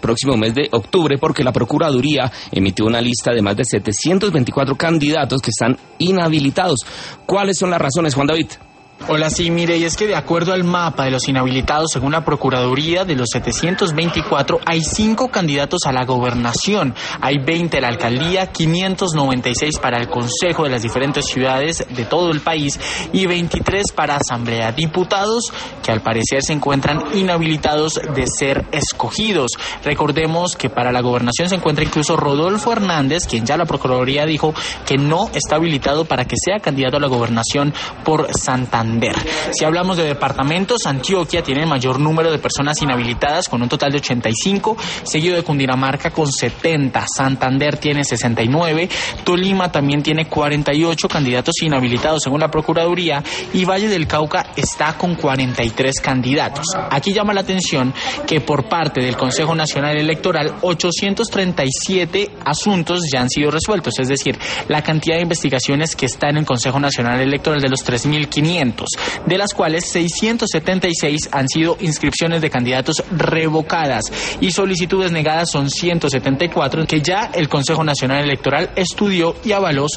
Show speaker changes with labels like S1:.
S1: próximo mes de octubre, porque la Procuraduría emitió una lista de más de 724 candidatos que están inhabilitados. ¿Cuáles son las razones, Juan David?
S2: Hola, sí, mire, y es que de acuerdo al mapa de los inhabilitados, según la Procuraduría, de los 724, hay 5 candidatos a la gobernación, hay 20 a la alcaldía, 596 para el consejo de las diferentes ciudades de todo el país y 23 para asamblea. Diputados que al parecer se encuentran inhabilitados de ser escogidos. Recordemos que para la gobernación se encuentra incluso Rodolfo Hernández, quien ya la Procuraduría dijo que no está habilitado para que sea candidato a la gobernación por Santander. Si hablamos de departamentos, Antioquia tiene el mayor número de personas inhabilitadas con un total de 85, seguido de Cundinamarca con 70, Santander tiene 69, Tolima también tiene 48 candidatos inhabilitados según la Procuraduría y Valle del Cauca está con 43 candidatos. Aquí llama la atención que por parte del Consejo Nacional Electoral 837 asuntos ya han sido resueltos, es decir, la cantidad de investigaciones que está en el Consejo Nacional Electoral de los 3.500. De las cuales 676 han sido inscripciones de candidatos revocadas y solicitudes negadas son 174 que ya el Consejo Nacional Electoral estudió y avaló